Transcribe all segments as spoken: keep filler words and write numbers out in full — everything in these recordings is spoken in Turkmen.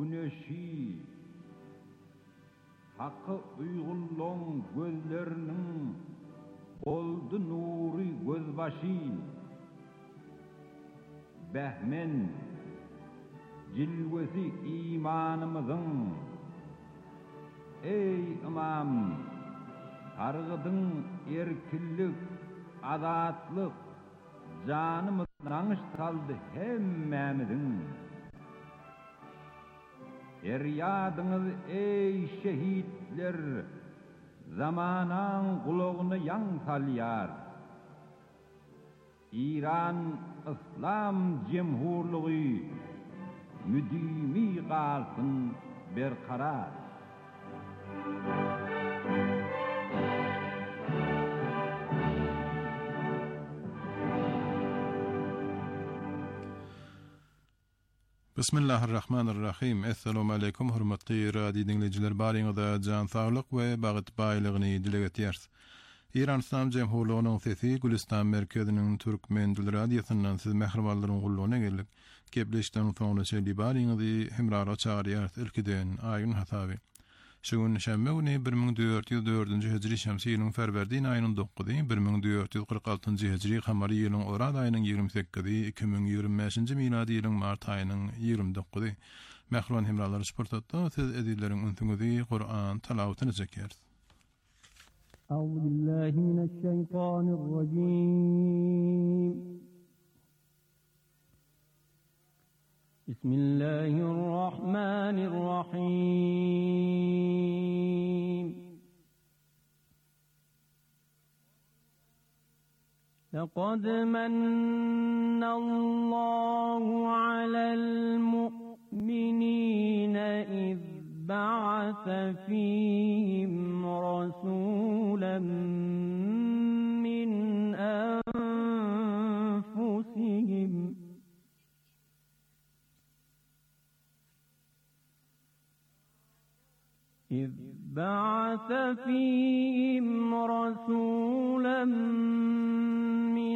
güneşi, hakkı uygulluğun gözlerinin oldu nuri gözbaşı, behmen cilvesi imanımızın, ey imam, targıdın erkillik, adatlık, canımız nanış saldı hemmemizin. Eryadınız ey şehitler, zamanan kulağını yan salyar. İran İslam Cemhurluğu müdimi kalsın berkarar. Bismillahirrahmanirrahim. Assalamu alaykum hurmatly radio dinleyijiler. Baryňyza jan saglyk we bagyt baýlygyny dile getýäris. İran İslam Cemhurluğunyň sesi Gülistan merkeziniň türkmen dil radiosundan siz mehribanlaryň gullugyna geldik. Gepleşden soňra şeýle baryňyzy hemrara çağırýar ilkiden aýyn hasaby. Şu gün şäme güni bir ming dört ýüz dördünji hijri şemsi ýylyň Ferwerdiň aýynyň dokuzy, bir ming dört ýüz kırk altynjy hijri kamary ýylyň Orad aýynyň ýygrimi sekizi, iki ming ýygrimi beşinji miladi ýylyň mart aýynyň ýygrimi dokuzy. Mehriban hemralary sportatda siz edilleriň ünsüňizi Qur'an talawatyny çekýär. أعوذ بالله من الشيطان الرجيم بسم الله الرحمن الرحيم لقد من الله على المؤمنين إذ بعث فيهم رسولا من أنفسهم إذ بعث فيهم رسولا من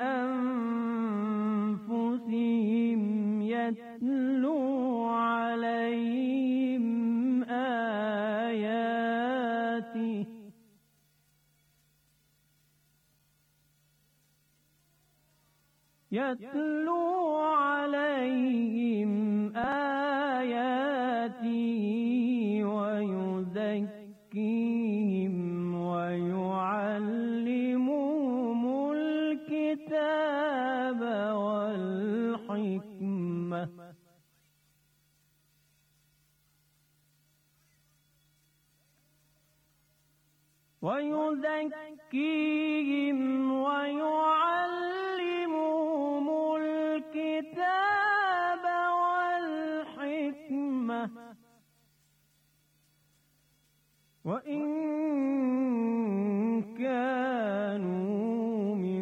أنفسهم يتلو عليهم آياته يتلو عليهم آياته ويزكيهم ويعلمهم الكتاب والحكمة ويزكيهم ويعلمهم الكتاب والحكمة وإن كانوا من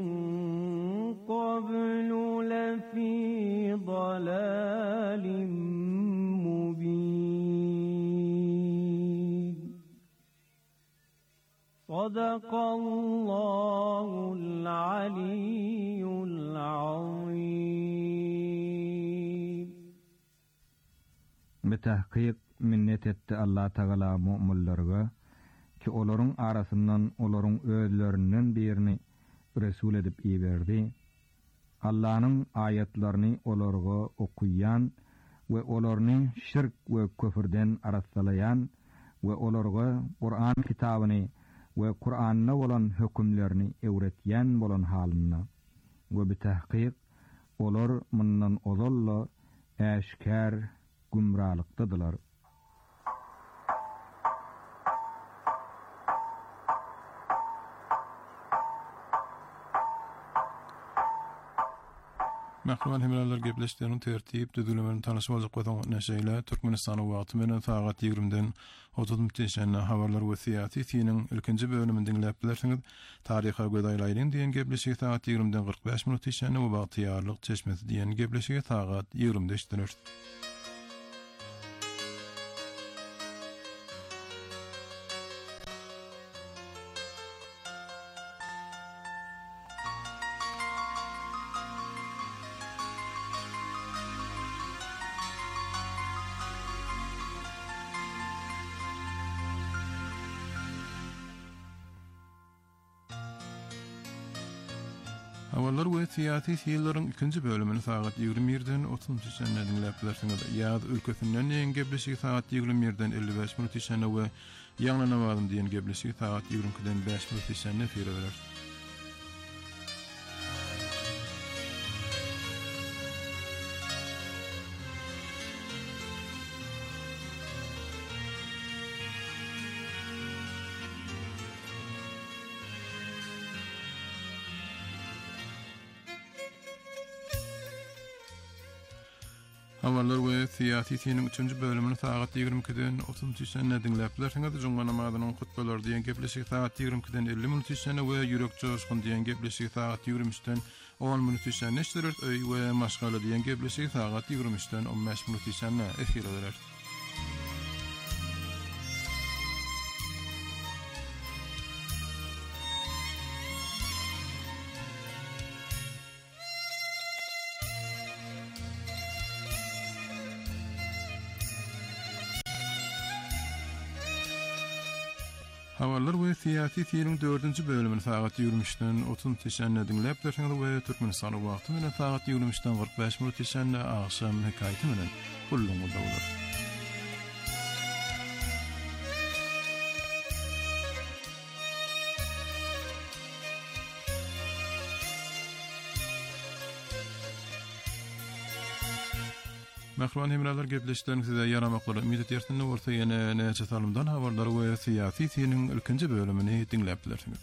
قبل لفي ضلال مبين. صدق الله العلي العظيم. Betahqiq minnet etti Allah Taala mu'minlerge ki olaryň arasyndan olaryň özlerinden birini resul edip iýerdi. Allah'ın ayetlerini olarga okuyan ve olaryny şirk ve köfürden araslayan ve olarga Kur'an kitabyny ve Kur'an'na bolan hükümlerini öwretýän bolan halyna ve bitahqiq olar mundan ozalla äşkär gumralykdadylar. Mehriban hemralar gepleşdiğinin tertip düzülümünün tanışmalık kodan neşeyle Türkmenistan'ı wagty menen saat ýigrimden otuz minitçe habarlar we siýasy ilkinji bölümini dinläp bilersiňiz. Taryha gödaýlaryň diýen gepleşigi saat ýigrimden kırk beş minut işäni we bagtyýarlyk çeşmesi diýen gepleşigi saat ýigrimde işlenir. Awallar we siyasi ýyllaryň ikinji bölümini saat ýygrimi birden otuz üçe dinläp bilersiňiz. Ýaz ülkesinden ýen gebleşigi saat ýygrimi birden elli beş minut işene we ýanlanamadym diýen gebleşigi saat ýygrimi ikiden beş minut işene efire berer. Habarlar we siyasi tiýiniň üçünji bölümini saat ýygrimi ikiden otuz üçe dinläp bilersiňiz. Juňa namazynyň hutbalar diýen gebleşigi saat ýygrimi ikiden elli minut işene we ýürek joşkun diýen gebleşigi saat ýygrimi üçten on minut işene işlerer. Öý we maşgala diýen gebleşigi saat ýygrimi üçten on beş minut işene efire berer. Habarlar we siyasi tiýiniň dördünji bölümini saat ýygrimi üçden otuz üçe dinläp bilersiňiz we Türkmenistan wagty bilen saat ýygrimi üçden kırk beş minut işene akşam hekaýaty bilen gullanyňyzda bolar. Mahruman hemralar gepleşdiren size yaramakları ümit etýärsiňiz bolsa ýene näçe salymdan habarlar we siyasi tiýiniň ilkinji bölümini dinläp bilersiňiz.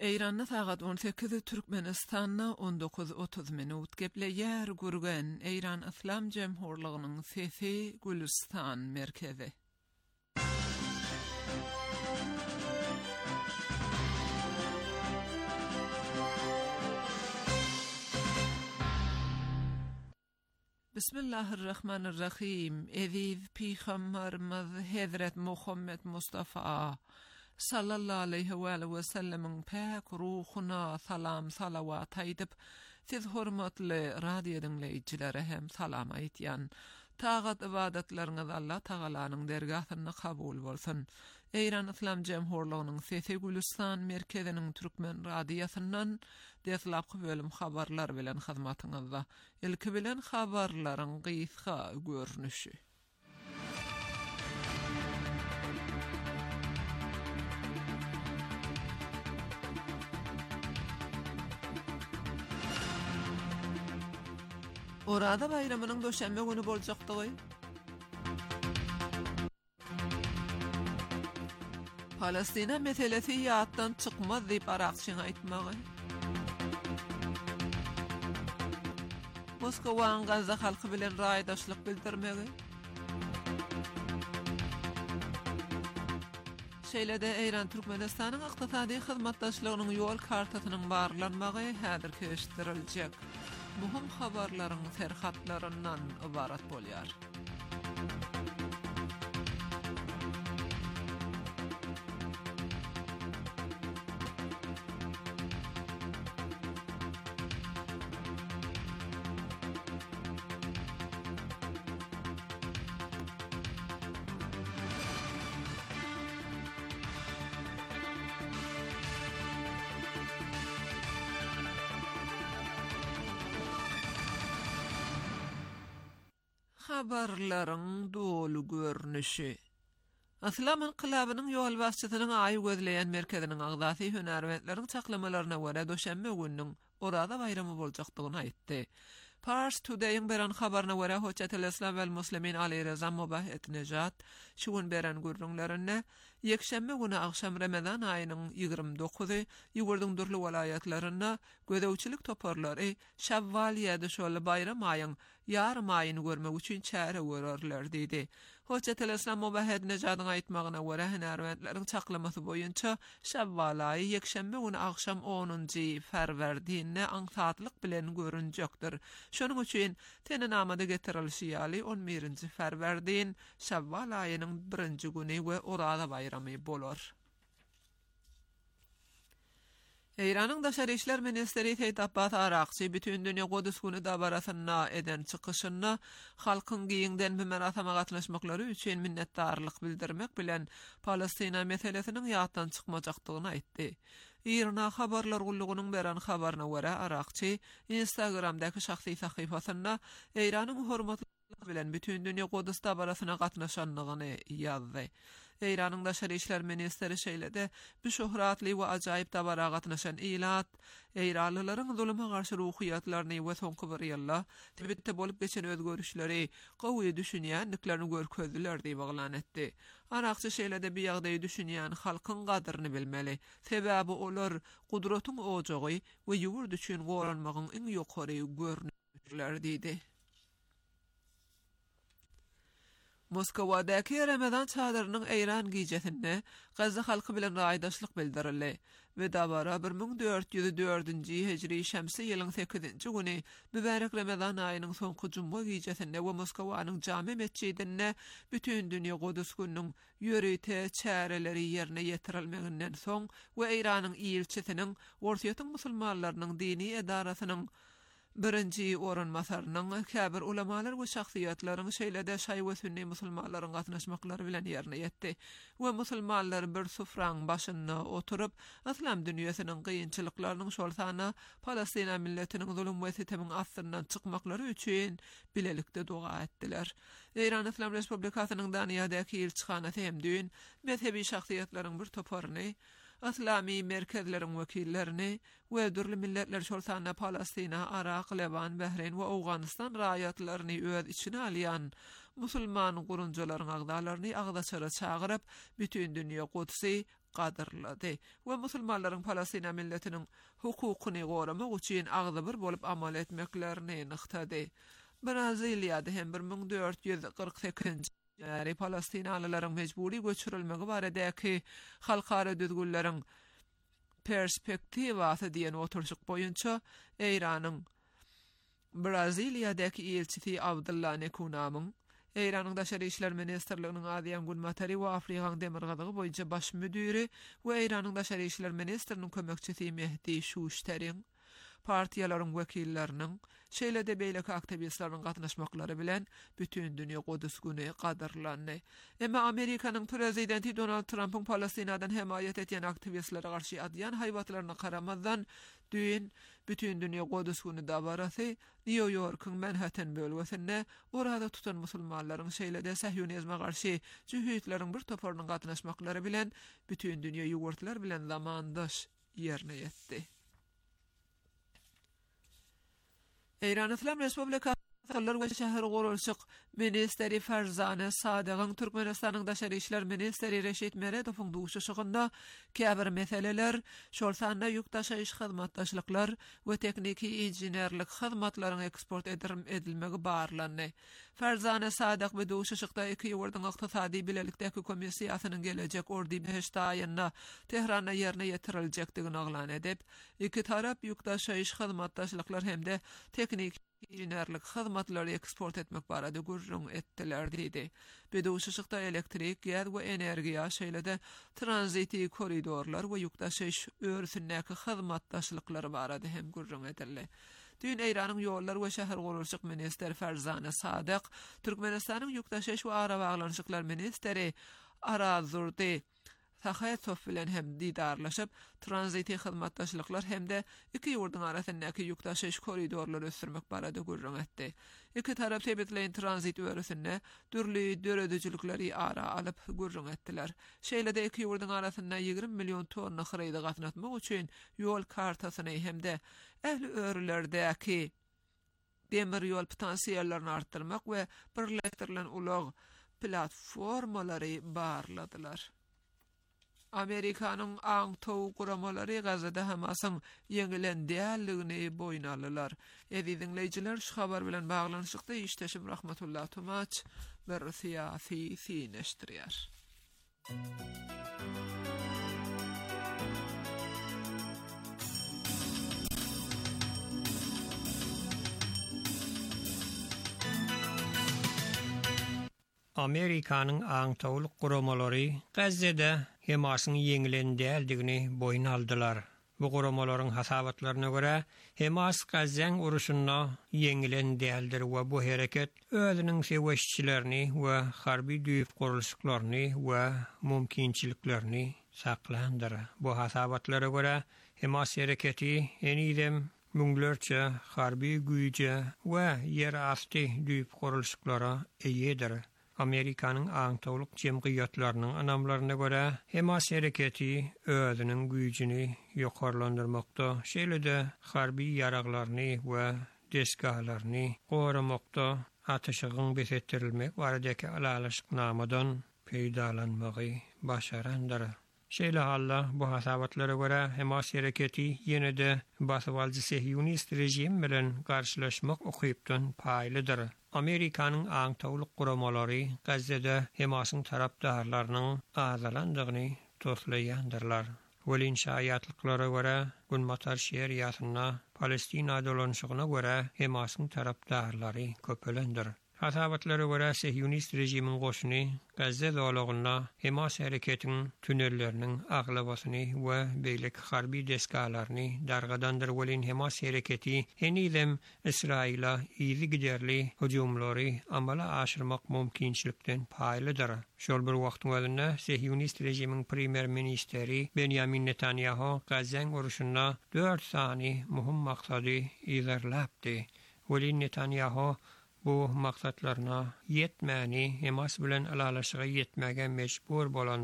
Eýranda sagat on sekiz Türkmenistanna on dokuz otuz minut gepleýär gurgen Eýran Islam Jemhurlygynyň sesi Gülistan merkezi. Bismillahirrahmanirrahim. Eziz Peygamberimiz Hazret Muhammed Mustafa sallallahu aleyhi ve sellem'in pek ruhuna salam salavat aýdyp, siz hormatly radio dinleýijilere hem salam aýtýan. Tagat ibadetleriniz Allah Tagalanyň dergahyna kabul bolsun. Eýran Islam Jemhurlygynyň sesi Gülistan merkeziniň Türkmen radiosundan deslapky bölüm habarlar bilen hyzmatyňyzda. Ilki bilen habarlaryň gysga görnüşi. Orada bayramynyň döşenme günü boljakdygy. Palestina meselesi ýatdan çykmaz diýip arakçyň aýtmagy. Moskowaň Gaza halky bilen raýdaşlyk bildirmegi. Şeýlede Eýran Türkmenistanyň ykdysady hyzmatdaşlygynyň ýol kartasynyň barlanmagy häzir keşdiriljek. Muhim habarlaryň serhatlaryndan ibarat bolýar. Habarlaryň dolu görnüşi. Islam inqilabynyň ýol başçysynyň aýy gözleýän merkeziniň agdasy hünärmentleriň çaklamalaryna görä döşenme gününiň orada bayramy boljakdygyny aýtdy. Pars Today'ın beren habarına göre Hoçatel Islam vel Muslimin Ali Reza Mubahet Nejat şu gün beren gürrünlerine yekşembe günü akşam Ramazan ayının ýygrimi dokuzy ýugurdyň durly welaýatlaryna gödäwçilik toparlary Şawwal ýa-da şol bayram aýyň ýarym aýyny görmek üçin çäre görürler diýdi. Hoçatel Islam Mubahet Nejatyň aýtmagyna görä hünärmentleriň çaklamasy boýunça Şawwal aýy yekşembe günü akşam onunji Ferwerdine aňsatlyk bilen görünjekdir. Şonuň üçin tene namada getirilýär ýaly on birinji Ferwerdin Şawwal aýynyň birinji güni we orada bayramy bolar. Eýranyň Daşary işler ministeri Seyit Abbas Arakçy bütün dünýä Godus güni dabarasyna eden çykyşyna halkyň giýinden bir merasama gatnaşmaklary üçin minnetdarlyk bildirmek bilen Palestina meselesiniň ýatdan çykmajakdygyny aýtdy. Irna habarlar gullugynyň beren habaryna görä Arakçy Instagramdaky şahsy sahypasyna Eýranyň hormatly bilen bütün dünýä Godus dabarasyna gatnaşanlygyny ýazdy. Eýranyň Daşary işler ministeri şeýlede bu şöhratly we ajaýyp dabara gatnaşan ilat Eýranlylaryň zuluma garşy ruhiýatlaryny we soňky bir ýylda tebitde bolup geçen özgörüşleri gowy düşünýänliklerini görkezdiler diýip baglan etdi. Arakçy şeýlede bir ýagdaýy düşünýän halkyň gadryny bilmeli. Sebäbi olar gudratyň ojagy we ýurt üçin goranmagyň iň ýokary görnüşler diýdi. Moskowadaky Ramazan çadyrynyň Eýran giýjesinde Gaza halky bilen raýdaşlyk bildirildi we dabara bir ming dört ýüz dördünji hijri şemsi ýylyň sekizinji güni mübarek Ramazan aýynyň soňky juma giýjesinde we Moskowanyň jame mesçidinde bütün dünýä Godus gününiň ýörüte çäreleri ýerine ýetirilmeginden soň we Eýranyň ilçisiniň Ortaýa musulmanlarynyň dini edarasynyň birinji oranmasarynyň käbir ulamalar we şahsiýetlaryň şeýlede şaý we sünni musulmanlaryň gatnaşmaklary bilen ýerine ýetdi we musulmanlar bir sufraň başynda oturup Islam dünýäsiniň gynçylyklarynyň şol sana Palestina milletiniň zulüm we setemiň astyryndan çykmaklary üçin bilelikde dua etdiler. Eýran Islam Respublikasynyň Daniýadaky elçixanasy hem düýün mezhebi şahsiýetlaryň bir toparyny İslami merkezlerin vekillerini we dürli milletler şoltanna Palestina, Irak, Leban, Bahreyn we Awganistan raýatlaryny öz içine alýan musulman gurunjalaryň agdalaryny agdaçara çagyryp bütün dünýä Kudusy gadyrlady we musulmanlaryň Palestina milletiniň hukukyny goramak üçin agdy bir bolup amal etmeklerini nyktady. Braziliýada hem bir ming dört ýüz kırk sekizinji ýyly Palestinalylaryň mejburi göçürilmegi baradäki halkara düzgünleriň perspektiwasy diýen oturşyk boýunça Eýranyň Braziliýadaky elçisi Abdullah Nekunamyň Eýranyň Daşary işler ministrliginiň Adyan Gulmatary we Afrikaň demirgazygy boýunça baş müdiri we Eýranyň Daşary işler ministriniň kömekçisi Mehdi Şuşteriň partiýalaryň wekilleriniň şeýlede beýleki aktivistleriň gatnaşmaklary bilen bütün dünýä Kudus güni gadyrlandy. Emma Amerikanyň prezidenti Donald Trump'yň Palestinadan hemaýet etýän aktivistlere garşy adýan haýbatlaryna garamazdan düýün bütün dünýä Kudus güni dabarasy New Yorkyň Manhattan bölgesinde orada tutan musulmanlaryň şeýlede Sahyonizme garşy jühütleriň bir toparynyň gatnaşmaklary bilen bütün dünýä ýugurtlar bilen zamandaş ýerine ýetdi. Eýran Islam Respublikasy Sallar we şäher gurulşyk ministeri Farzana Sadygyň Türkmenistanyň Daşary işler ministeri Reşit Meredowyň duşuşygynda käbir meseleler, şol sanda ýükdaşyş hyzmatdaşlyklar we tekniki injenerlik hyzmatlaryň eksport edilmegi barlandy. Farzana Sadyk we duşuşykda iki ýurdyň ykdysady bilelikdäki komissiýasynyň gelecek ordy beş aýynda Tehrana ýerine ýetirilejekdigini aglan edip, iki tarap ýükdaşyş hyzmatdaşlyklar hemde teknik injenerlik hyzmatlary eksport etmek barada gurrun etdiler diýdi. Beduşuşykda elektrik, gaz we energiýa şeýlede tranziti koridorlar we ýükdaşyş örsündäki hyzmatdaşlyklary barada hem gurrun edildi. Dün Eýranyň ýollar we şäher gurulşyk ministeri Farzana Sadyk, Türkmenistanyň ýükdaşyş we ara baglanşyklar ministeri Arazurdy Sahatov bilen hem didarlaşyp tranziti hyzmatdaşlyklar hemde iki ýurdyň arasyndaky ýükdaşyş koridorlary ösürmek barada gurrun etdi. Iki tarap sebetleýän tranzit öresinde dürli döredüjülükleri ara alyp gurrun etdiler. Şeýlede iki ýurdyň arasynda ýygrimi million tonna hyrydy gatnatmak üçin ýol kartasyny hemde ähli örlerdäki demir ýol potensiýallaryny artdyrmak we birleşdirilen ulag platformalary barladylar. Amerikanyň aňtow guramalary Gazada Hamasyň ýeňilendiýänligini boýna alýar. Edi dinleýijiler şu habar bilen baglanşykda işteşim Rahmetullah Tumaç bir siýasy sineşdirýär. Amerikanyň aňtawlyk guramalary Gazada Hemasyň ýeňilendiýändigini boýna aldylar. Bu guramalaryň hasabatlaryna görä, Hamas Gazaň uruşunda ýeňilendiýäldir we bu hereket özüniň seweşçilerini we harby düýüp gurulşyklaryny we mümkinçiliklerini saklandyr. Bu hasabatlara görä, Hamas hereketi enidem müňlerçe harby güýje we ýer asty düýüp gurulşyklara eýedir. Amerikanyň aňtawlyk jemgyýatlarynyň anamlaryna görä, Hamas hereketi özüniň güýjini ýokarlandyrmakda, şeýlede harby ýaraglaryny we desgahlaryny goramakda atyşygyň besetdirilmek baradaky alalyşyk namadan peýdalanmagy başarandyr. Şeýle halla bu hasabatlara görä Hamas hereketi ýene-de basywaljy Sahyonist rejim bilen garşylaşmak okypdan paýlydyr. Amerikanyň aňtawlyk guramalary Gazada Hamasyň tarapdarlarynyň azalandygyny toslaýandyrlar. Welin şaýatlyklara görä, Gunmatar şeriýatyna Palestina dolanşygyna görä Hamasyň tarapdarlary köpelendir. Hasabatlara görä Sahyonist rejimiň goşuny Gazza dolagyna Hamas hereketiniň tünelleriniň aglabasyny we beýleki harby deskalaryny dargadandyr. Welin Hamas hereketi enidem Israila ýygy giderli hujumlary amala aşyrmak mümkinçilikden paýlydyr. Şol bir wagtyň özünde Sahyonist rejimiň premier ministeri Benjamin Netanyahu Gazaň uruşunda dört sany muhim maksady ýerlapdy. Welin Netanyahu bu maksatlaryna yetmäni Hamas bilen alalaşyga yetmäge mejbur bolandyr.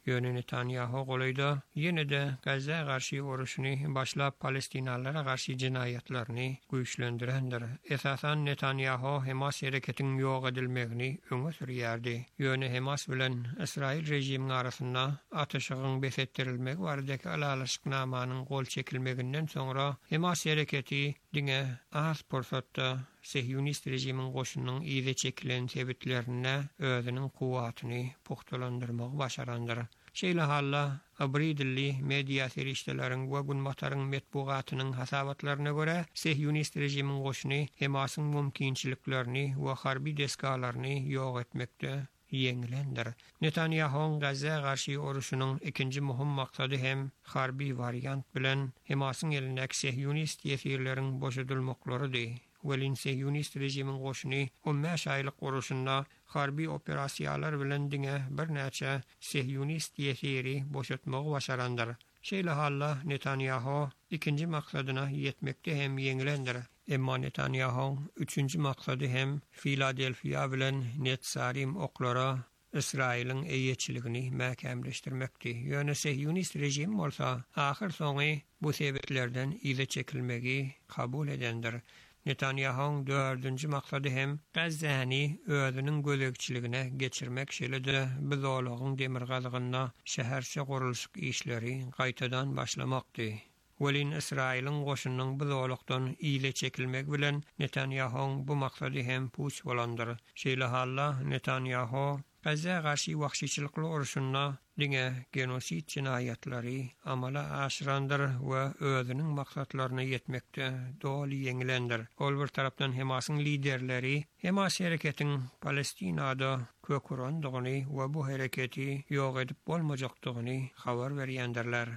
Ýöne Netanyahu golayda ýene-de Gazza garşy uruşyny başlap Palestinalara garşy jinayatlaryny güýçlendirendir. Esasan Netanyahu Hamas hereketiniň ýok edilmegini öňe sürýärdi. Ýöne Hamas bilen Israil rejiminiň arasynda ataşygyň besetdirilmegi baradaky alalaşyknamanyň gol çekilmeginden soňra Hamas hereketi diňe az pursatda Sehyonist rejimiň goşunynyň ýygy çekilen sebitlerine özüniň kuwatyny puhtalandyrmagy başarandyr. Şeýle halla abridilli media serişdeleriň we gunmataryň metbugatynyň hasabatlaryna görä Sehyonist rejimiň goşuny Hamasyň mümkinçiliklerini we harby deskalaryny ýok etmekde ýeňilendir. Netanyahu Gazza garşy uruşynyň ikinji muhim maksady hem harby variant bilen Hamasyň elindäki Sehyonist ýetirleriň boşadylmaklarydy. Welin Sehyonist rejimiň goşuny on beş aýlyk uruşynda harby operasiýalar bilen diňe bir näçe Sehyonist ýetiri boşatmagy başarandyr. Şeýle halla Netanyahu ikinji maksadyna ýetmekde hem ýeňilendir. Emma Netanyahu üçünji maksady hem Filadelfiýa bilen Netsarim oklara İsrail'in eýetçiligini mäkämleşdirmekdi. Ýöne Sehyonist rejim bolsa ahyr soňy bu sebeplerden ýygy çekilmegi kabul edendir. Netanyahu'nun dördüncü maksady hem Gazzany özüniň gözegçiligine geçirmek şeýle-de bizolagyň demirgazygyna şäherçe gurulşyk işleri gaýtadan başlamakdy. Welin İsrail'in goşunynyň bizolakdan ýygy çekilmek bilen Netanyahu'nun bu maksady hem puç bolandyr. Şeýle halla Netanyahu Gazza garşy wagşyçylykly uruşyna diňe genosit jinayatlary amala aşyrandyr we özüniň maksatlaryna ýetmekde dol ýeňilendir. Ol bir tarapdan Hamasyň liderleri Hamas hereketiniň Palestinada kökurandygyny we bu hereketi ýok edip bolmajakdygyny habar berýändirler.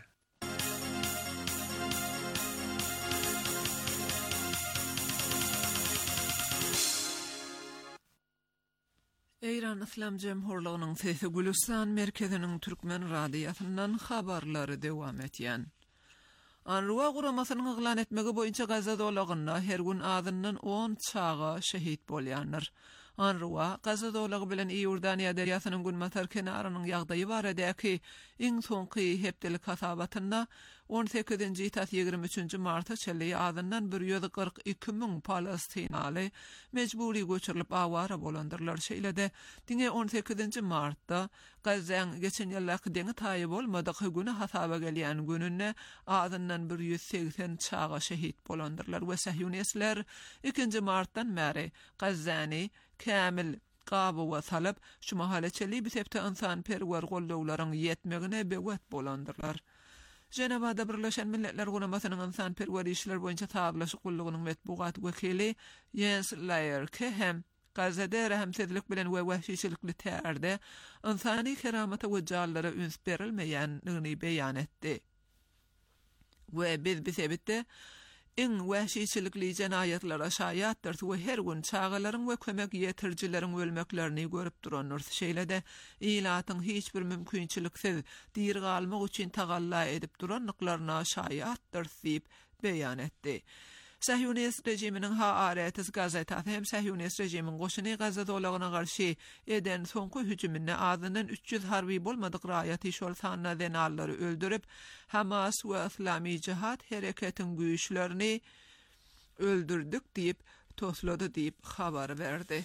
Eýran Islam Jemhurlygynyň sesi Gülistan merkeziniň türkmen radiýasyndan habarlary dowam etýän. Anruwa guramasynyň eglan etmegi boýunça Gazza dolagyna her gün azyndan on çaga şehit bolýanlar. Anruwa Gazza dolagy bilen Iordaniýa derýasynyň günmatar kenarynyň ýagdaýy baradäki iň soňky hepdelik hasabatynda on sekizinji ýytat ýigirmi üçünji marta çelli azyndan bir ýüz kırk iki miň Palestinaly mejburi göçürilip awara bolandyrlar. Şeýle-de diňe on sekizinji martda Gazzaň geçen ýyllaky deňi taýy bolmadyk güni hasaba gelýän gününe azyndan bir ýüz seksen çaga şehit bolandyrlar we Sehyonistler ikinji martdan bäri Gazzany kämil gaby we salyp şu mahallaçyly bir sepde insan perwer gollawlaryň ýetmegine bewet bolandyrlar. Cenevada Birleşen Milletler Guramasynyň insan perwer işler boýunça tablaşyk gullygynyň metbugat wekili Jens Laerke hem Gazzada rahimsizlik bilen we wahşyçylikli tärde insany keramata we jallara üns berilmeýänligini beýan etdi. We biz bu sebepde iň wahşyçylikli jenaýatlara şaýatdyr we her gün çağalaryň we kömek ýetirjileriň ölmeklerini görüp duranlar. Şeýle-de ilatyň hiç bir mümkinçiliksiz dir galmak üçin tagalla edip duranlyklaryna şaýatdyr diýip beýan etdi. Sehyonist rejiminiň Haaretz gazetasy hem Sehyonist rejimiň goşuny Gazza dolagyna garşy eden soňky hüjümine azyndan üç ýüz harby bolmadyk raýat işol sanyna denallary öldürip Hamas we Islami Cihat hereketiň güýçlerini öldürdük diýip toslady diýip habar berdi.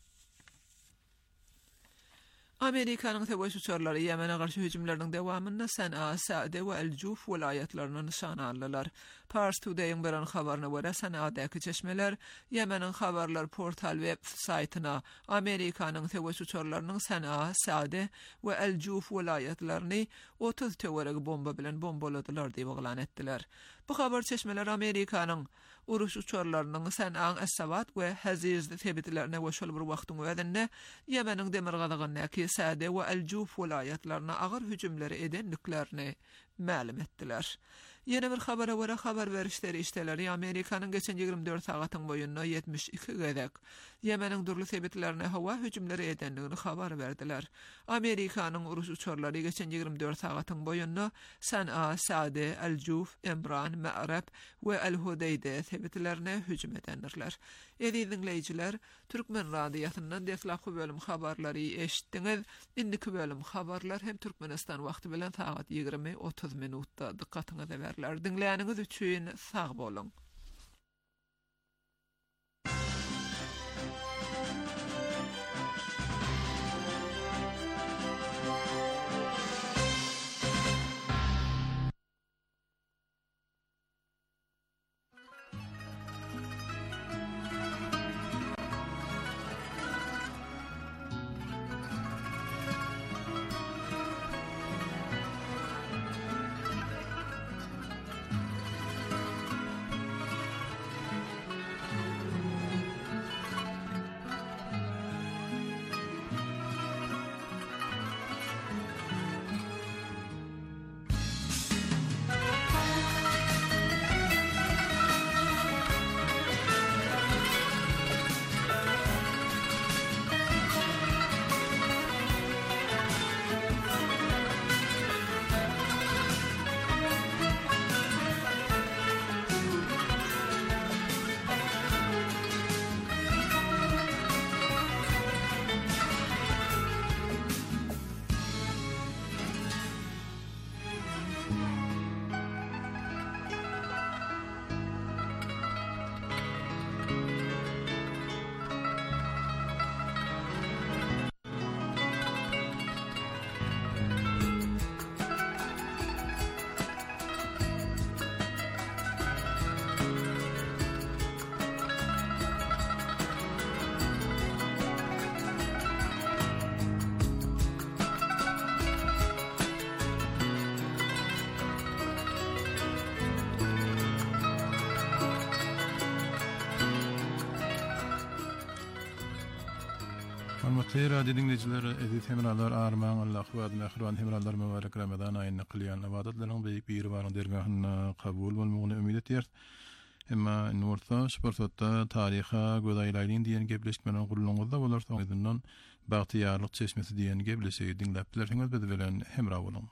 Amerikanyň tewaşçylary Ýemene garşy hüjümleriniň dowamyna San'a, Sa'de we El-Juf welaýatlaryny nişan aldylar. Pars Today'ın beren habaryna görä San'adaky çeşmeler Ýemeniň habarlar portal web saytyna Amerikanyň tewaşçylarynyň San'a, Sa'de we El-Juf welaýatlaryny otuz tewereg bomba bilen bombaladylar diýip eglan etdiler. Bu habar çeşmeler Amerikanyň uruş uçarlarynyň San'a, Es-Sabat we Haziz tebitlerine we şol bir wagtyň ödünde Ýemeniň demirgazygynyň Sa'de we El-Juf welaýatlaryna agyr hüjümleri edenliklerini ma'lum etdiler. Yeni bir habara göre habar berişleri işteleri Amerikanyň geçen ýygrimi dört sagatyň boýunda yetmiş iki gezek Yemenin durly sebitlerine hawa hüjümleri edenligini habar berdiler. Amerikanyň urus uçurlary geçen ýygrimi dört sagatyň boýunda San'a, Sa'de, Al-Juf, Emran, Ma'rab we Al-Hudayda sebitlerine hüjüm edenler. Edi dinleyijiler, Türkmen radiýatyndan deslapky bölüm habarlary eşitdiňiz. Indiki bölüm habarlar hem Türkmenistan wagty bilen sagat ýygrimi otuz minutda dikkatyňyza berler. Dinleýäniňiz üçin sag bolun. Hormatly radio dinleyijileri, edit hemralar armağan Allah we mehriban hemralar mübarek Ramazan aýyny kılýan ibadatlaryň beýik bir ýeri dergahyna kabul bolmagyny ümid etýär. Emma nurta şepersatda taryha gözaýlaryň diýen gepleşmelerini gurulmagyzda bolarsa ýa-da bagtyýarlyk çeşmesi diýen gepleşigi dinläp bilersiňiz bilen hemra bolun.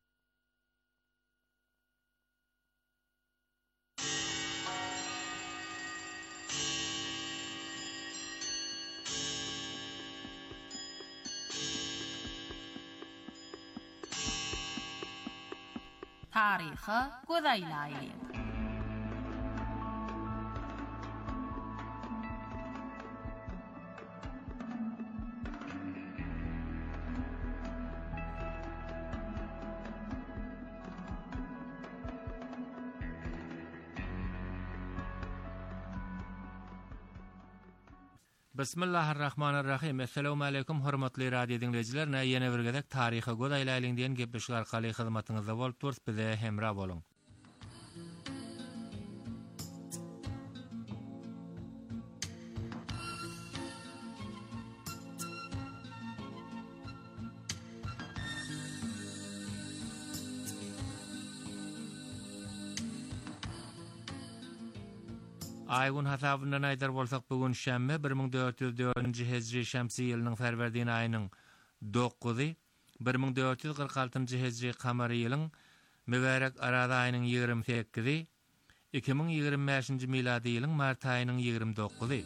Taryha gözaýlaryň. Bismillahirrahmanirrahim. Assalamu alaykum hormatly radio dinleyijiler. Näýene bir gezek taryha gözaýlaryň diýen gepleşik arkaly hyzmatyňyzda bolup durýar, bize hemra bolun. Aýgun hasabyndan aýdar bolsak bugun şämme bir ming dört ýüz dördünji hejri şämsi ýylynyň Ferwerdiň aýynyň dokuzy, bir ming dört ýüz kırk altynjy hejri kamary ýylyň Mübarek Arada aýynyň ýygrimi sekizi, iki ming ýygrimi beşinji milady ýylyň mart aýynyň ýygrimi dokuzy.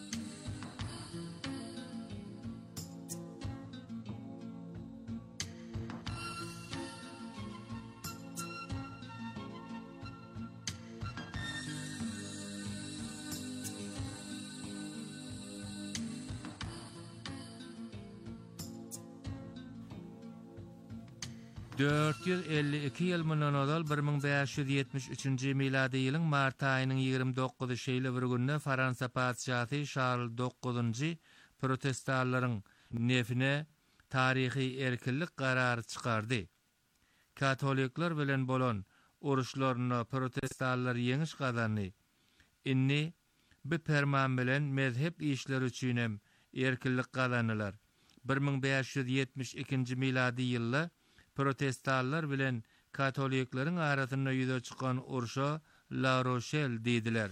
dört yüz elli iki ýyl mundan ozal bir ming beş ýüz ýetmiş üçinji milady ýylyň mart aýynyň ýygrimi dokuzy şeýle bir günde Fransa padşahy Charles dokuzunji protestalaryň nefine taryhy erkinlik karary çykardy. Katolikler bilen bolan uruşlaryna protestalaryň ýeňiş gazandy. Inni bu ferman bilen mezhep işler üçin hem erkinlik gazandylar. bir ming beş ýüz ýetmiş ikinji milady ýylda protestalaryň bilen katoliklerin arasynda ýüze çykan urşa La Rochelle diýdiler.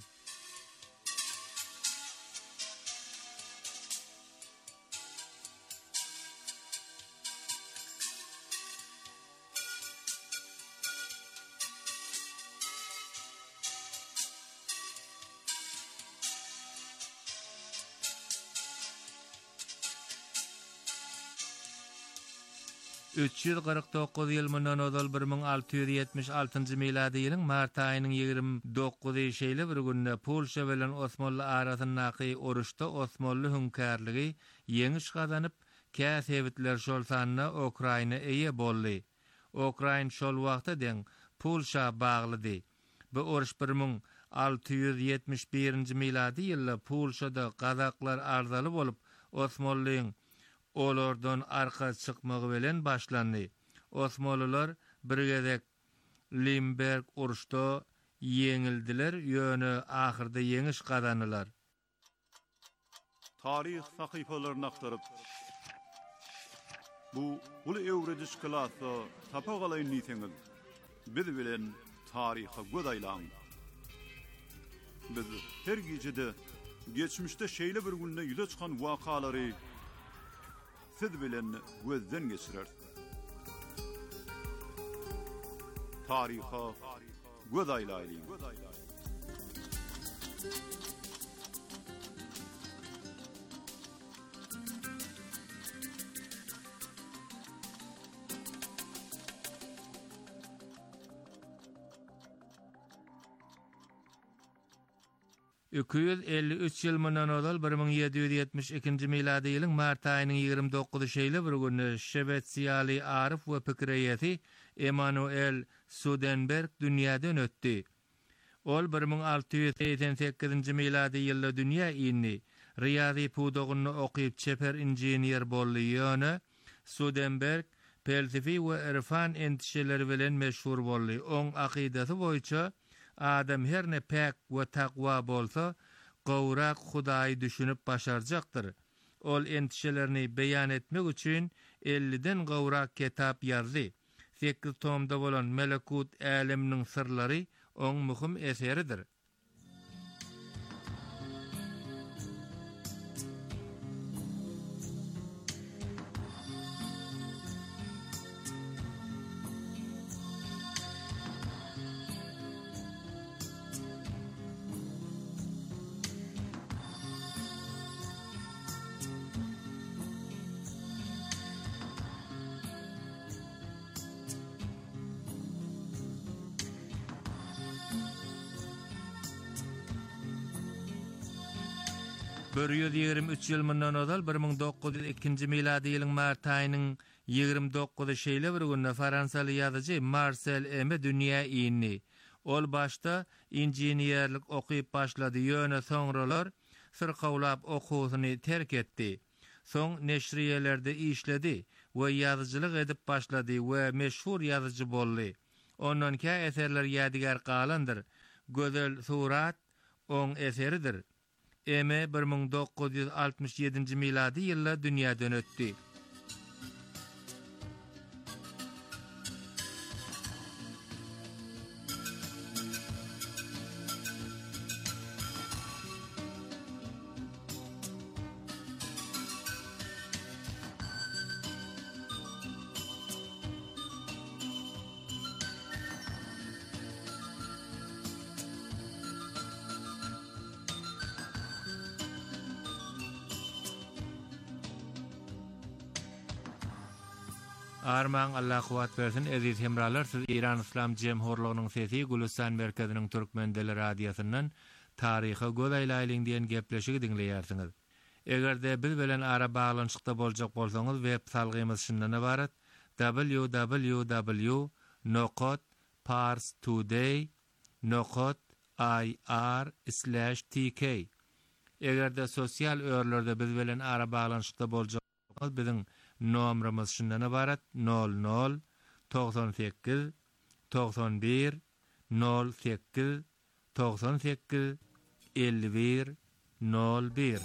üç yüz kırk dokuz ýyl mundan ozal bir ming alty ýüz ýetmiş altynjy milady ýylyň mart aýynyň ýygrimi dokuzy şeýle bir günde Polşa bilen Osmanly arasyndaky uruşda Osmanly hünkärligi ýeňiş gazanyp käsebitler şol sanyna Ukraina eýe boldy. Ukraina şol wagtda deň Polşa baglydy. Bu uruş bir ming alty ýüz ýetmiş birinji milady ýylda Polşada gazaklar arzaly bolup Osmanlyň olardan arka çykmagy bilen başlandy. Osmanlılar bir gezek Limberg uruşda ýeňildiler, ýöne ahyrda ýeňiş gazanylar. Tarih sahypalaryny aktaryp bu ulu ewrediş klasa tapagaly niýetiňiz biz bilen tariha godaýlan. Biz her gecede geçmişde şeýle bir günde ýüze çykan wakalary siz bilen gözden geçirer. Tariha godaýlaýly. iki yüz elli üç ýyl mundan ozal bir ming ýedi ýüz ýetmiş ikinji milady ýylyň mart aýynyň ýygrimi dokuzy şeýle bir günde Şwetsiýaly arif we pikir eýesi Emanuel Swedenborg dünýäden ötdi. Ol bir ming alty ýüz seksen sekizinji milady ýylda dünýä indi. Riýazy pudogyny okyp çeper inженер boldy ýöne Swedenborg felsefi we irfan endişeleri bilen meşhur boldy. Oň akydasy boýunça adam her ne pek ve takwa bolsa, gowrak Hudaýy düşünüp başarjakdyr. Ol endişelerini beýan etmek üçin elliden gowrak kitap ýazdy. sekiz tomda bolan Melekut äleminiň sirlary oň muhim eseridir. bir yüz ýigirmi üç ýyl mundan ozal bir ming dokuz ýüz ikinji milady ýylyň mart aýynyň ýygrimi dokuzy şeýle bir günde Fransaly ýazyjy Marcel Aimé dünýä indi. Ol başda inженерlik okyp başlady, ýöne soňralar sırkawlap okuwyny terk etdi. Soň neşriýelerde işledi we ýazyjylyk edip başlady we meşhur ýazyjy boldy. Ondan kä eserler ýadigar galandyr. Gözel surat oň eseridir. Eme bir ming dokuz ýüz altmış ýedinji milady ýylda dünýäden ötdi. Arman Allah kuwat bersin aziz hemralar, siz İran İslam Jemhurlugynyň sesi Gülistan merkeziniň türkmen dili radiosundan tariha godaýlaýlyň diýen gepleşigi dinleýärsiňiz. Egerde biz bilen ara baglanyşykda boljak bolsaňyz web salgymyz şundan ibaret: w w w nokta parstoday nokta i r slash t k. Egerde sosial örlerde biz bilen ara baglanyşykda boljak bolsaňyz biziň nomrymyz şundan ibaret: nol nol doksan sekiz doksan bir nol sekiz doksan sekiz elli bir nol bir.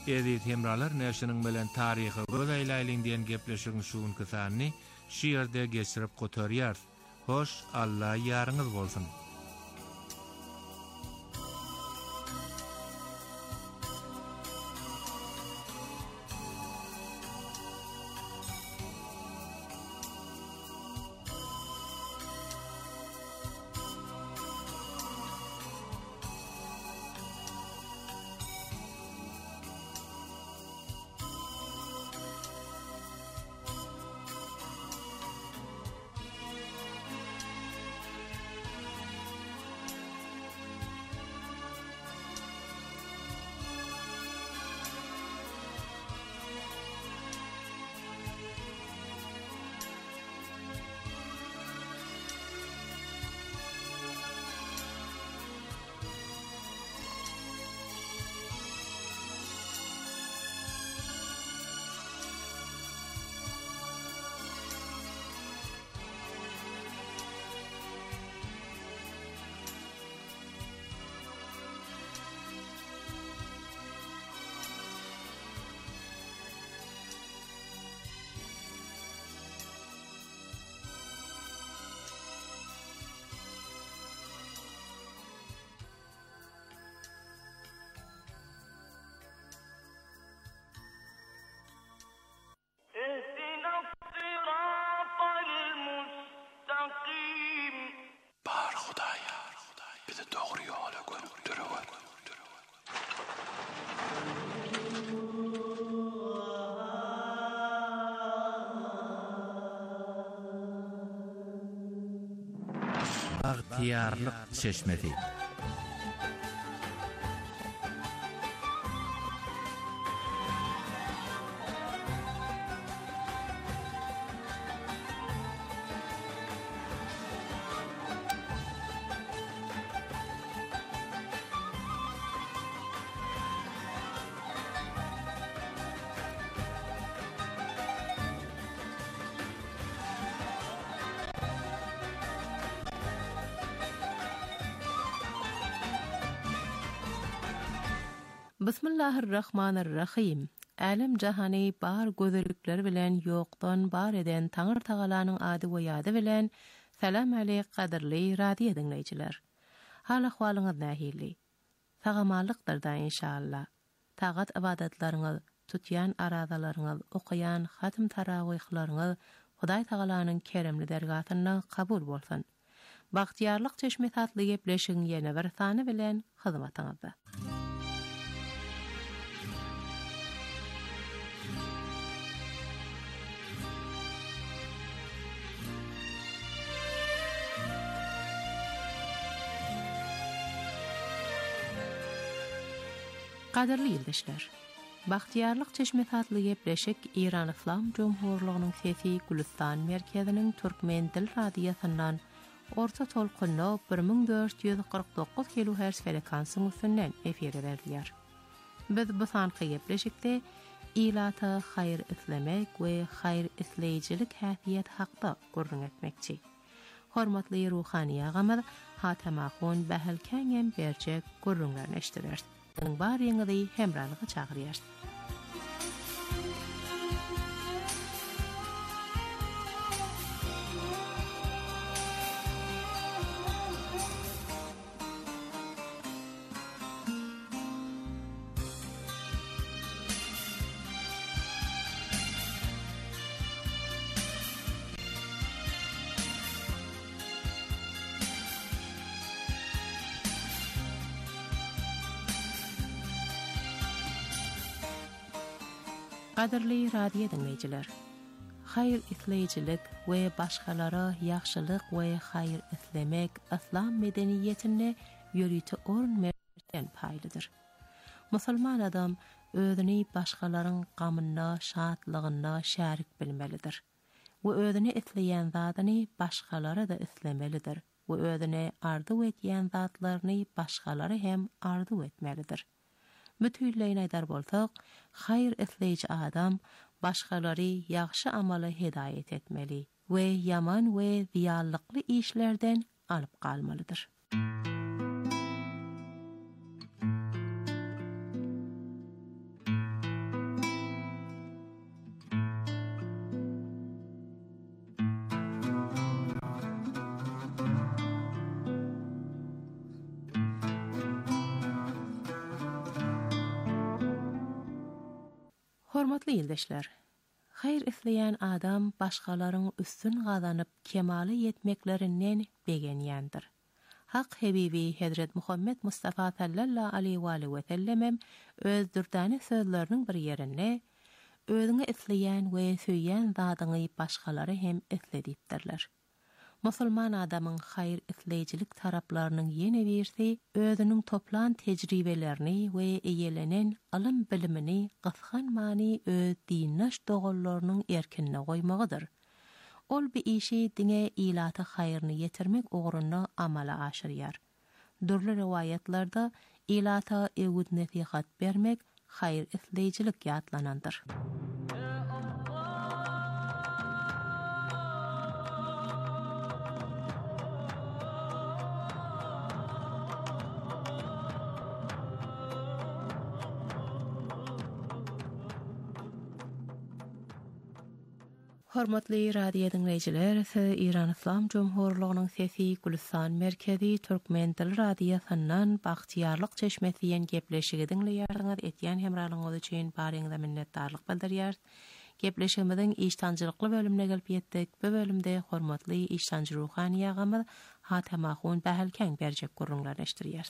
Ezi temralar näşiniň bilen taryhy gözaýlaýlyň diýen gepleşigiň şuun kysany şiirde geçirip gotarýar. Hoş, Allah ýarıňyz bolsun. Bagtiyarlyk çeşmesi. Bismillahirrahmanirrahim. Alam jahany bar gözürlükler bilen ýokdan bar eden Taňyr Tagalanyň ady we ýady bilen salam aleyk qadirli radio dinleýijiler. Hal ahwalyňyz nähili? Sagamalykdyr da inşallah. Tagat ibadatlaryňyz, tutýan arazalaryňyz, okuyan hatym tarawihlarynız Hudaý Tagalanyň keremli dergatyna kabul bolsun. Bagtiyarlyk çeşmesi atly gepleşigiň ýene bir sany bilen hyzmatyňyzda. Qadirli ýurdaşlar, Bagtiyarlyk çeşmesi atly gepleşik İran Islam Jumhurlygynyň sesi Gülistan merkeziniň türkmen dil radiosundan orta tolkunly bir ming dört ýüz qirq dokuz kilohertz frekansyň üstünden efire berdiler. Biz bu sanky gepleşikde ilata hayır islemek we hayır isleýijilik häsiýet hakda gurrun etmekçi. Hormatly ruhani agamyz Hatamaxun Bahalkangem berjek gurrunlaryny eşdirer. Bar ýyňyzy hemralyga çagyrýar. Qadirli radio dinleýijiler, hayır isleýijilik we başgalara ýagşylyk we hayır islemek islam medeniýetine ýörüti orun merden paýlydyr. Musulman adam özüni başgalaryň gamyna, şadlygyna şärik bilmelidir. We özüni isleýän zadyny başgalara da islemelidir. We özüne ardy etýän zatlaryny başgalara hem ardy etmelidir. Mütülleyine aýdar bolsak, hayır isleýiji adam başgalary ýagşy amala hidaýet etmeli we yaman we ziýanlykly işlerden alyp galmalydyr. Hormatly ýyldaşlar, hayır isleýän adam başgalaryň üstün gazanyp kemaly ýetmeklerinden begenýändir. Hak Hebibi Hazret Muhammed Mustafa sallallahu aleyhi ve sellem öz dürdani sözleriniň bir ýerinde özüňi isleýän we söýýän zadyňy başgalary hem isledipdirler. Musulman adamyň hayır isleýijilik taraplarynyň ýene birsi özüniň toplan tejribelerini we eýelenen alym bilimini gysgan many öz dinnaş dogalarynyň erkinine goýmagydyr. Ol bir işi dine ilaty haýryny ýetirmek ugrunda amala aşyrýar. Dürli riwayatlarda ilata ewut nasihat bermek hayır isleýijilik ýatlanandyr. Hormatly radio dinleyijiler, Iran Islam Cumhuriyeti'nin sesi Gülistan merkezi Türkmen dil radiosundan bagtyarlyk çeşmesi ýen gepleşigi dinleýärdiňiz. Etýän hemralyňyz üçin baryňyza minnetdarlyk bildirýär. Gepleşigimiziň iştanjylykly bölümine gelip ýetdik. Bu bölümde hormatly iştanjy ruhany ýagamy Hatamahun Bahalkan berjek gurrunlaşdyrýar.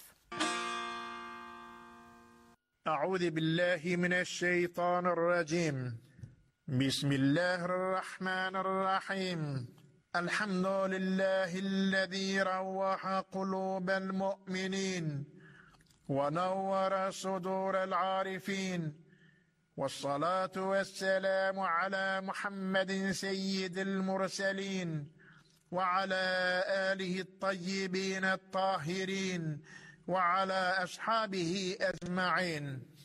A'udhu billahi mineşşeytanirracim. بسم الله الرحمن الرحيم الحمد لله الذي روح قلوب المؤمنين ونور صدور العارفين والصلاة والسلام على محمد سيد المرسلين وعلى آله الطيبين الطاهرين وعلى أصحابه أجمعين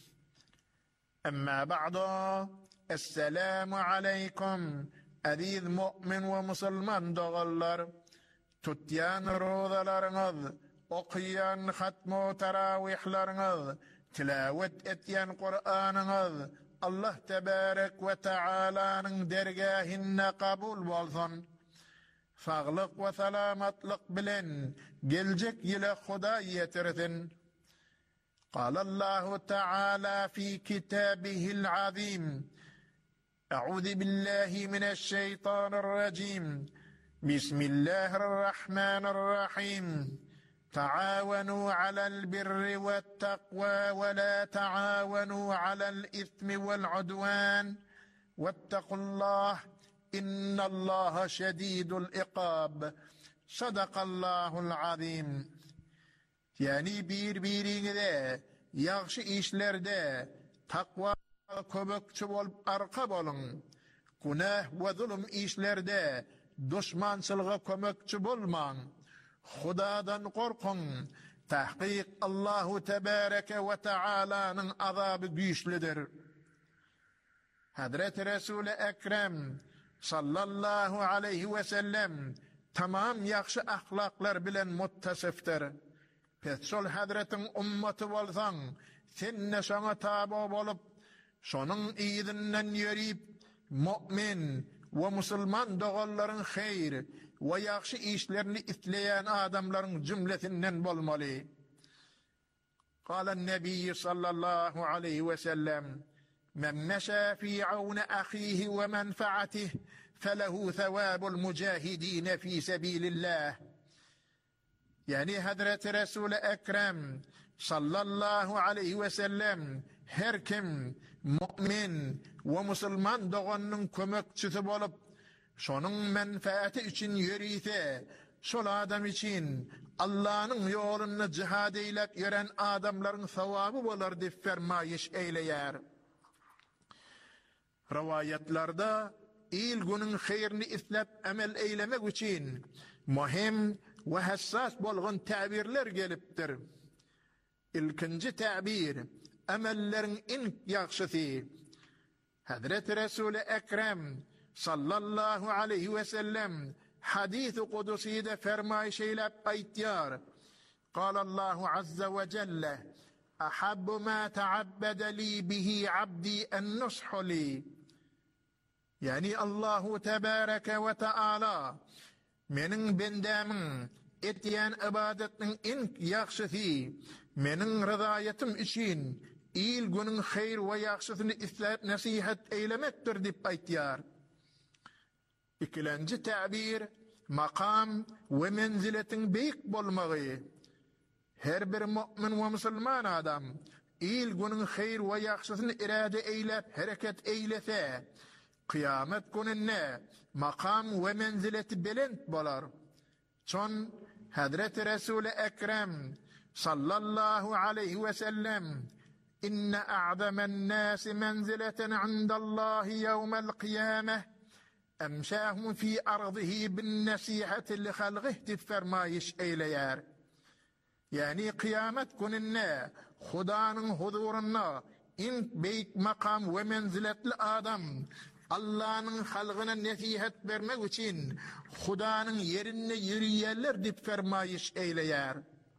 أما بعد Esselamu aleykum aziz mu'min ve musulman doğallar. Tutyan rozalarınız, okuyan hatmu teravihlarınız, tilavet etyen Kur'anınız, Allah tebarek ve Teala'nın dergahine kabul bolsun. Sağlık ve selamatlık bilen gelecek yile Huda yetirsin. قال الله تعالى في كتابه العظيم أعوذ بالله من الشيطان الرجيم بسم الله الرحمن الرحيم تعاونوا على البر والتقوى ولا تعاونوا على الإثم والعدوان واتقوا الله إن الله شديد العقاب صدق الله العظيم. Yani bir-birinize yaxşı işlerde takva kömekçi bolup arka bolun. Günah ve zulüm işlerde düşmançılığa kömekçi bolman. Hudadan korkun. Tahqiq Allahu Tebareke ve Teala'nın azabı güçlüdür. Hazreti Resul-i Ekrem sallallahu aleyhi ve sellem tamam yaxşı ahlaklar bilen muttasiftir. Pesol Hazretin ümmeti bolsaň, sen ne şoňa tabi bolup, şonuň izinden ýörip, mu'min we musulman dogallaryň hayr we ýaxşy işlerini isleýän adamlaryň jümlesinden bolmaly. Qala Nebi sallallahu aleyhi ve sellem: "Men meşa fi auni ahihi ve menfaatihi felehu thawabul mujahidin fi sabilillah." Yani Hazreti Resul-i Ekrem sallallahu aleyhi ve sellem her kim mu'min ve musulman doğanın kömekçisi bolup şonun menfaati için yürüyse, şol adam için Allah'ın yolunu cihad eylep yören adamların savabı bolar dip fermayiş eyleyer. Rivayetlarda il günün hayırını islep amel eylemek için muhim ve hassas bolğun tabirler gelipdir. İlkinci tabir, amellerin en yaxşısı. Hazreti Resul-i Ekrem sallallahu aleyhi ve sellem hadis-i kuduside fermayiş eylep aytýar. قال الله عز وجل أحب ما تعبد لي به عبدي النصح لي. Yani Allahu Tebareke ve Teala menin bendämiň etýän ibadetiniň en ýaxşysy, menin rızayetim için il günün hayır ve yaxşysyny isläp nasihat eylemekdir dip aýtýar. İkilenci tabir makam ve menziletin beýik bolmagy. Her bir mümin we musulman adam il günün hayır we yaxşysyny irade eýlep hereket eýlese, kıyamet gününde makam ve menzileti belend bolar. Çon Hazreti Resul-i Ekrem sallallahu aleyhi ve sellem inne a'zamen nasi menzileten indallahi yevmel kıyameh emşahum fi ardihi bin nasihati li halgih dip fermayiş eyleyer. Yani kıyamet gününde Hudanın huzuruna in beyik makam ve menziletli adam Allah'ın halgına nasihat vermek için Hudanın yerine yürüyerler dip fermayiş eyleyer.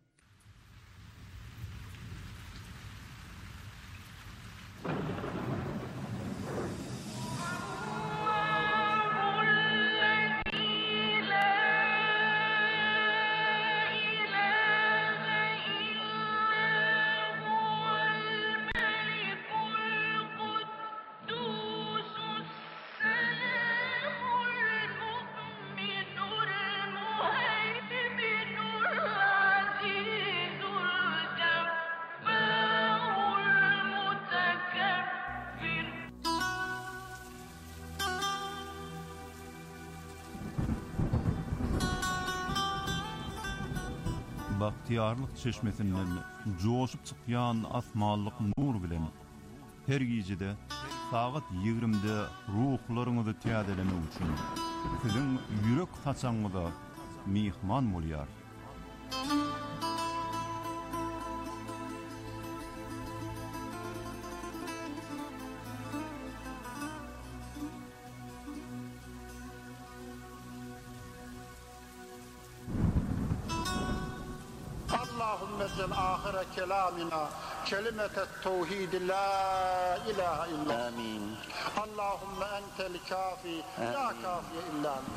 Bahtiyarlık çeşmesinden coşup çıkyan asmanlık nur bilen her gecede saat yigrimde ruhlarınızı tiyadeleme üçün sizin yürek haçanıda mihman bolýar. آخر كلامنا كلمة التوحيد لا إله إلا آمين. اللهم أنت الكافي لا كافي إلا أنت.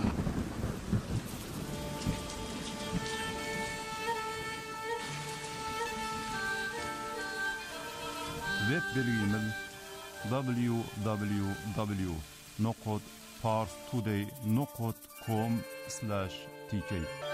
Web belgimiz w w w nokta parstoday nokta com slash t k.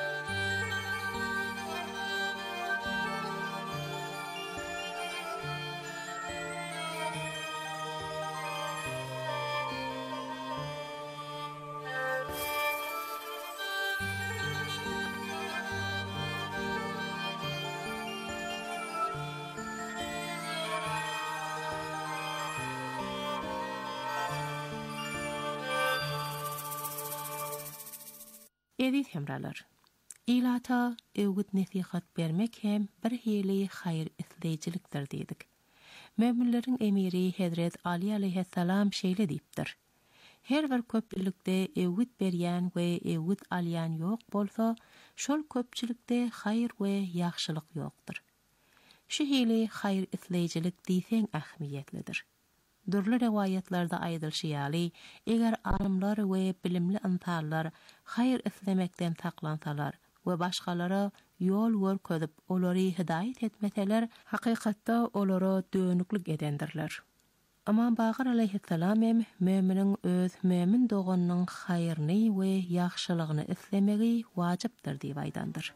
Edith hemralar. İlata ewgüt nasihat bermek hem bir hili hayır isleyicilikdir dedik. Möminlerin emiri Hazret Ali aleyhisselam şeýle diýipdir. Her bir köpçülükde ewgüt berýän we ewgüt alýan ýok bolsa, şol köpçülükde hayır we ýagşylyk ýokdur. Şu hili hayır isleyicilik diýseň ähmiýetlidir. Dürli rivayetlarda aýdylşýaly, eger alimler we bilimli insanlar hayır islemekden saklansalar we başgalara ýol görkezip olary hidaýet etmeseler, hakykatda olary dönüklik edendirler. Ama Bagir aleyhisselam hem müminin öz mümin doğanynyň haýyryny we ýagşylygyny islemegi wajypdyr diýip aýdandyr.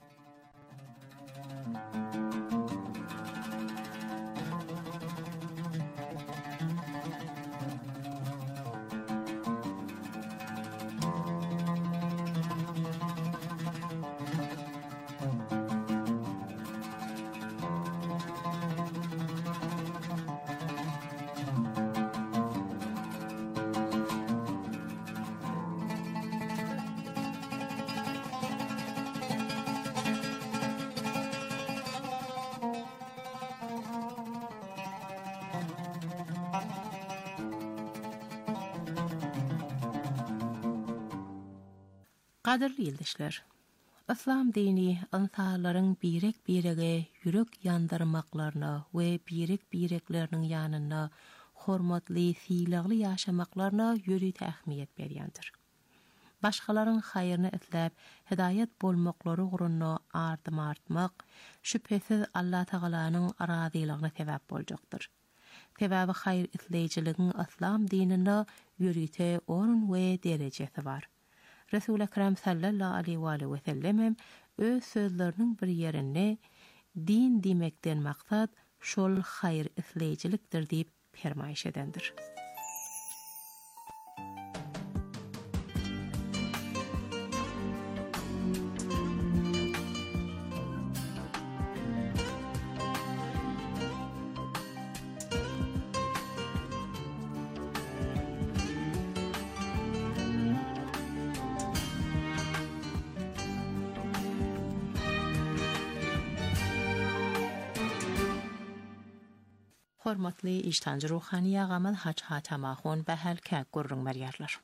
Qadirli ýeldişler, İslam dini insanlaryň birek birege yürek yandyrmaklaryna we birek birekleriniň ýanyna hormatly, sylagly ýaşamaklaryna ýörüt ähmiýet berýändir. Başgalaryň haýyryny isläp, hidaýet bolmaklary gurunna ardım artmak, şüphesiz Allah Taalanyň arazylygyna sebäp boljakdyr. Tebabi hayır itleyiciliğin aslam dinine yürüte onun ve derecesi var. Resul-i Ekrem sallallahu aleyhi ve sellem öz sözlerinin bir yerine din demekten maksat şol hayır itleyicilikdir deyip fermayış edendir. Hormatly ijtancı ruhani ağamal haç hatamahun ve helkak gurrun meriyarlar.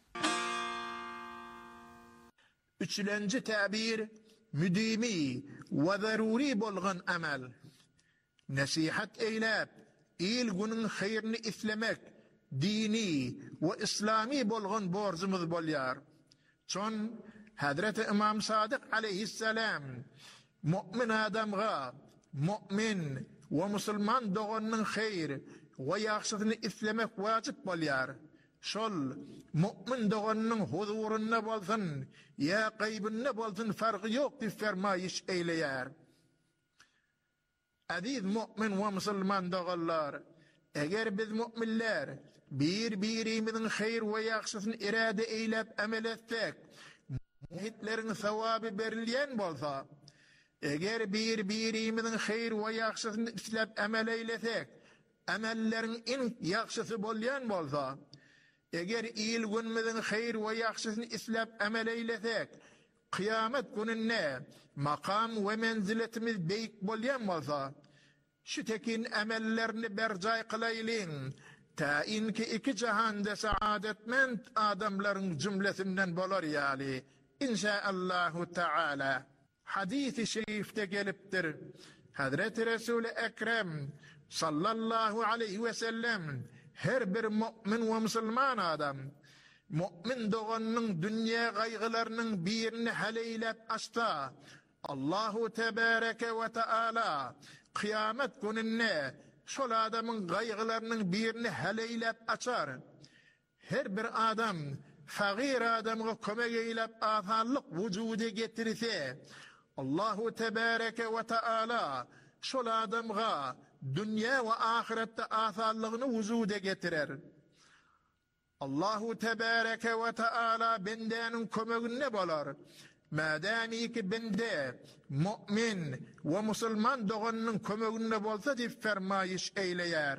Üçlenci tabir müdimi ve zaruri bolğan amel. Nasihat eylep, il günün hayırını islemek, dini ve İslami bolğan borzumuz bolyar. Çon Hazreti İmam Sadık aleyhisselam mu'min adamga, mu'min ve musulman doğanın hayır ve yaxşısını islemek vacip bolyar. Şol mu'min doğanın huzurunda bolsun ya gaybında bolsun farkı yok bir fermayiş eyleyar. Aziz mu'min ve musulman doğanlar, eğer biz mu'minler bir birimizin hayır ve yaxşısını irade eylep amel etsek, muhitlerin sevabı verilyen bolsa, eğer bir birimizin hayır ve yaxşısını islep amel eylesek, amellerin en yaxşısı bolyan bolsa, eğer il günümüzün hayır ve yaxşısını islep amel eylesek, kıyamet gününne makam ve menziletimiz beyik bolyan bolsa, şu tekin amellerini bercay kılaylin, ta inki iki cahanda saadetmend adamların cümlesinden bolar yali, inşaallahu Teala. Hadis-i şerifte geliptir. Hazreti Resul-i Ekrem sallallahu aleyhi ve sellem her bir mu'min ve musulman adam mu'min doğanın dünya gaygılarının birini haleylep açta Allahu Tebareke ve Teala kıyamet gününne şol adamın gaygılarının birini haleylep açar. Her bir adam fakir adamı kömek eylep asallık vücude getirirse Allahu Tebareke ve Teala şol adamga dünya ve ahirette asallığını vücude getirir. Allahu Tebareke ve Teala bendenin kömeğine bolar. Madami ki bende mu'min ve musulman doğanın kömeğine bolsa deyip fermayiş eyleyer.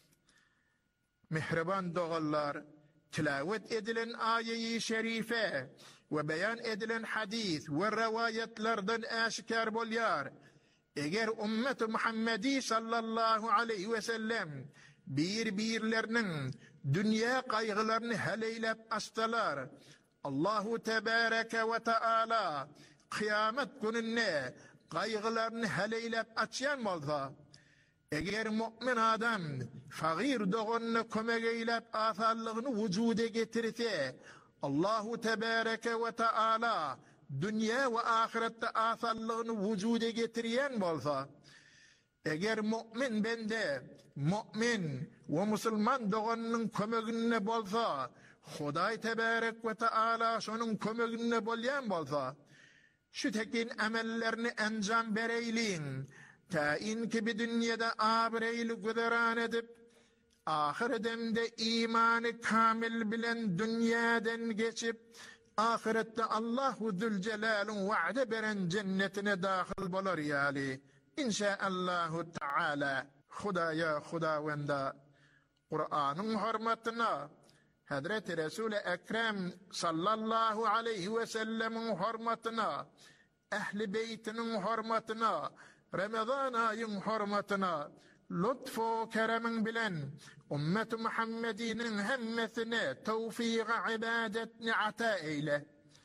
Mihriban doğallar, tilavet edilen ayeyi şerife ve beyan edilen hadis ve rivayetlerden aşikar bolyar. Eğer ümmet-i Muhammedi sallallahu aleyhi ve sellem bir birlerinin dünya kaygılarını haleylep açtılar, Allahu Tebareke ve Teala kıyamet gününne kaygılarını haleylep açyan bolsa, eğer mümin adam fakir doğanını kömek eylep asallığını vücude getirirse, Allahu Tebareke ve Teala dünya ve ahirette asallığını vücude getiriyen bolsa, eğer mümin bende mümin ve musulman doğanının kömeğine bolsa, Huday Tebarek ve Teala şonun kömeğine bolyan bolsa, şu tekin amellerini encam bereyliğin, ta inki bir dünyada abreyli güderan edip, ahir demde imanı kamil bilen dünyadan geçip, ahirette Allahu Zülcelal'ın vaade beren cennetine dahil bolar yali. İnşaallahu Teala. Hudaya hudavenda Kur'an'ın hürmetine, Hazreti Resul-i Ekrem sallallahu aleyhi ve sellemin hürmetine, Ehl-i Beytinin hürmetine, Ramazan ayın hürmetine, lütfu keremin bilen ümmet-i Muhammedi'nin hemmesine tevfik-i ibadetini ata eyle.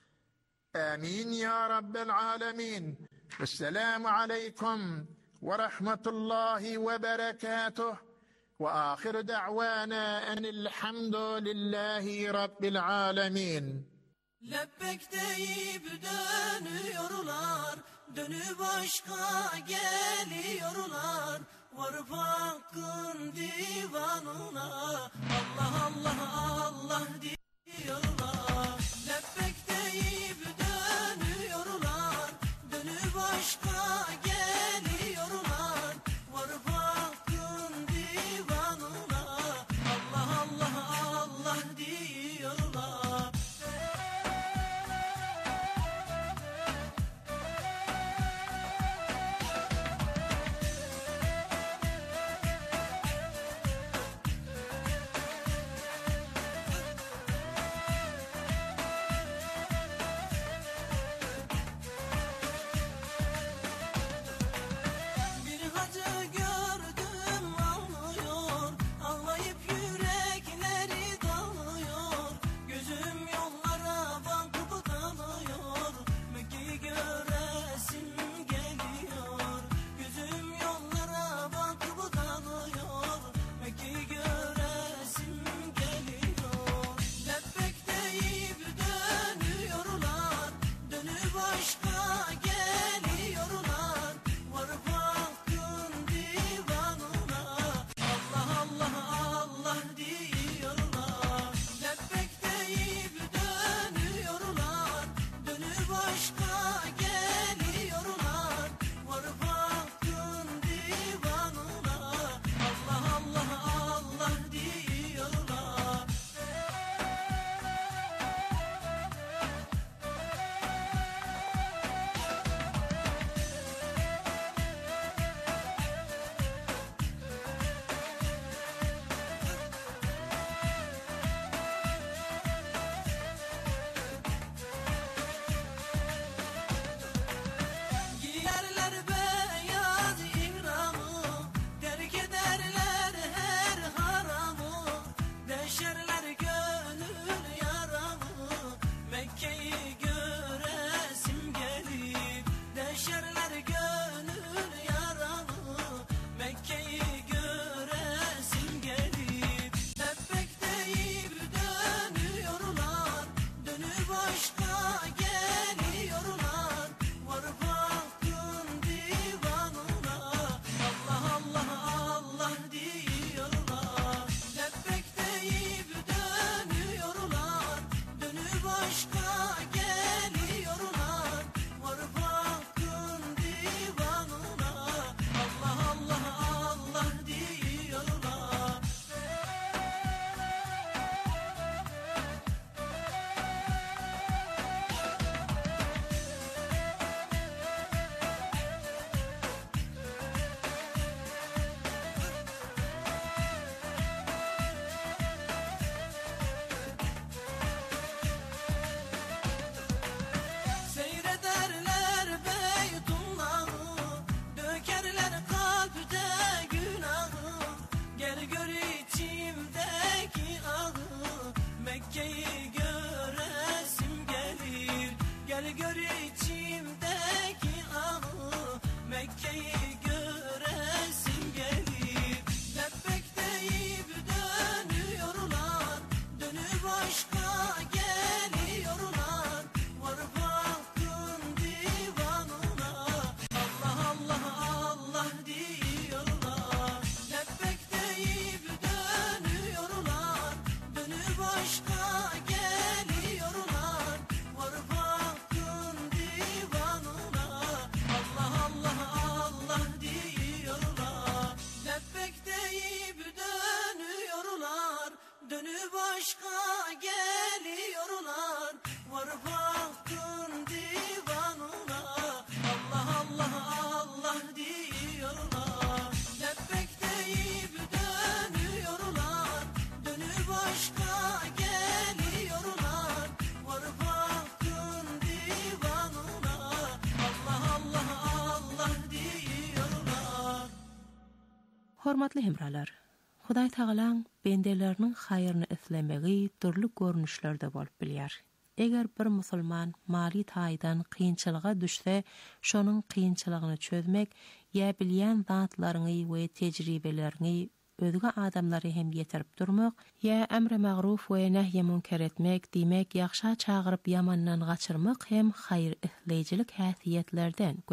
Amin ya Rabbel alemin. Esselamu aleyküm ve rahmetullahi ve berekatuh. Ve ahir da'vana enilhamdülillahi Rabbil alemin. Lebbek deyip dönüyorlar, dönüp aşka geliyorlar. Varıp hakkın divanına Allah Allah Allah diyorlar. Lebbek deyip dönüyorlar, dönüp aşka geliyorlar. Varıp hakkın divanına Allah Allah Allah diyorlar. Hormatly hemralar, Hudaý Tagalaň bendeleriniň haýyryny islemegi türlü görnüşlerde bolup bilýär. Eger bir musulman mali taýdan kynçylyga düşse, şonuň kynçylygyny çözmek ýa bilýän zatlaryny we tejribelerini özge adamlary hem ýetirip durmak, ýa emre magruf we nähye münker etmek, diýmek ýakşa çagyryp ýamandan gaçyrmak hem haýyr isleýijilik häsiýetlerden